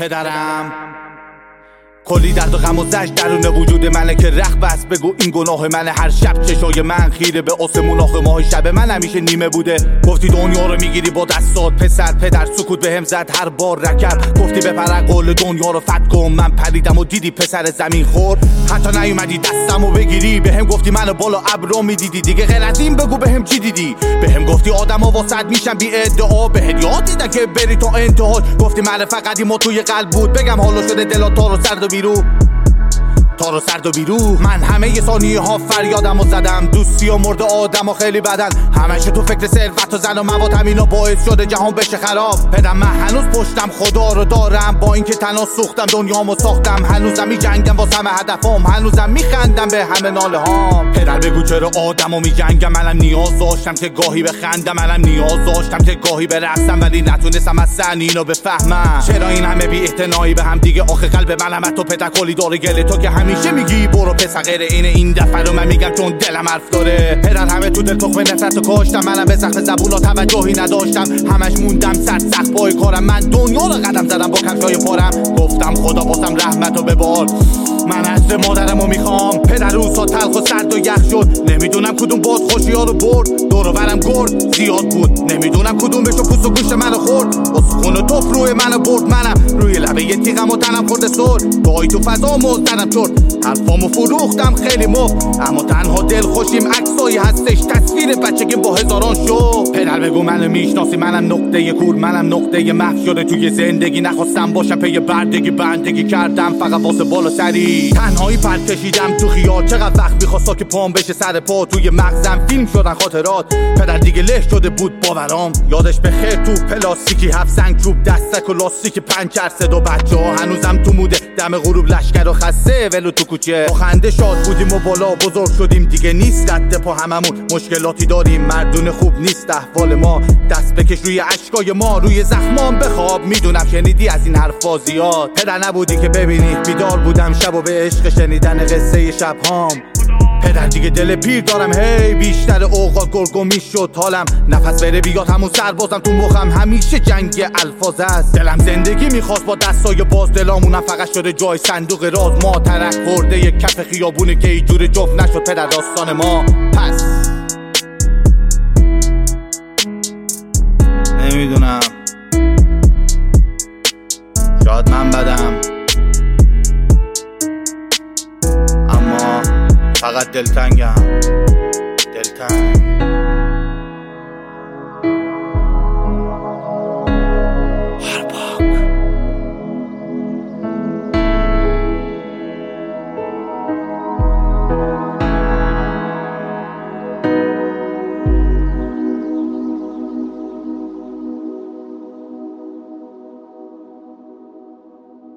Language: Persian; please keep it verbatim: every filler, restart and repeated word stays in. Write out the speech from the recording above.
پدرم. کلی درد و غم و زجر درون وجود منه که رخ بس. بگو این گناه منه. هر شب چشای من خیره به آسمون. آخه ماه شب من همیشه نیمه بوده. گفتی دنیا رو میگیری با دستات پسر. پدر سکوت بهم زد هر بار رکب. گفتی بپر قول دنیا رو فتح کن. من پریدم و دیدی پسر زمین خور. حتی نیومدی دستمو بگیری. بهم گفتی منو بالا ابرو میدیدی. دیگه غیر از این بگو بهم چی دیدی. بهم گفتی آدما واسط میشن بی ادعا. بهت یاد دیدن که بری تا انتها. گفتی من فقط ما توی قلب بود. بگم حالا شده دلات تار و سرد و بیرو تار و سرد و بیرو. من همه ثانیه ها فریادم و زدم. دوستی و مرد آدم و خیلی بدن. همشه تو فکر ثروت و زن و مواد. همینا باعث شده جهان بشه خراب. پدرم من هنوز پشتم خدا رو دارم. با اینکه تنها سوختم دنیامو ساختم. هنوزم میجنگم واسه همه هدفام. هنوزم میخندم به همه ناله هام. پدر بگو چرا آدمو میجنگم. منم نیاز داشتم که گاهی بخندم. منم نیاز داشتم که گاهی برقصم. ولی نتونستم از سن اینو بفهمم. چرا این همه بی اعتنایی به هم دیگه. آخه قلب منم تو پدر کلی داره گله. تو که همیشه میگی برو پسر غیر اینه. این دفعه رو من میگم چون دلم حرف داره. پدر همه تو دل تخم نفرت و کاشتم. منم به سقف زبونا توجهی نداشتم. همش موندم سر سخت پای کارم. من دنیا رو قدم زدم با کفشای پارم. گفتم خدا واسم رحمتو ببار. من عزم مادرمو میخوام. پدر روزها تلخ و سرد و یخ شد. نمیدونم کدوم باز خوشی‌ها رو برد. دور و برم گرد زیاد بود. نمیدونم کدومشو پوست و گوشت منو خورد. اسخون و توف روی منو برد. منم روی لبه یه تیغم و تنم خورده سر. گاهی تو فضا مزدنم چرد. حرفامو فروختم خیلی مفت. اما تنها دل خوشیم عکسایی هستش. تصویر بچگیم با هزاران شو. پدر بگو منو میشناسی. منم نقطه کور. منم نقطه محو شده توی زندگی. نخواستم باشم پی بردگی. بندگی کردم فقط واسه بالا سری. تنهایی پر کشیدم تو خیال. چقدر وقت میخواستا که پام بشه سر پا. توی مغزم فیلم شدن خاطرات. پدر دیگه له شده بود باورام. یادش بخیر تو پلاستیکی. هفت سنگ چوب دستک و لاستیک پنچر. صدا بچه‌ها هنوزم تو موده. دم غروب لشکر و خسته ولو تو کوچه. با خنده شاد بودیم و بالا بزرگ شدیم. دیگه نیست رد پا هممون. مشکلاتی داریم مردون خوب نیست احوال ما. دست بکش روی اشکای ما. روی زخمام بخواب. میدونم شنیدی از این حرفا زیاد. پدر نبودی که ببینی. بیدار بودم شب و به عشق شنیدن قصه شبهام. پدر دیگه دل پیر دارم. هی بیشتر اوقات گرگو میشد حالم. نفس بره بیاد همون سربازم تو مخم. همیشه جنگ الفاظ است. دلم زندگی میخواست با دستای باز. دلامونم فقط شده جای صندوق راز. ما ترک خورده یک کف خیابونه که اینجور جفت نشد پدر داستان ما. پس نمیدونم. شاید من بدم اما فقط دلتنگم.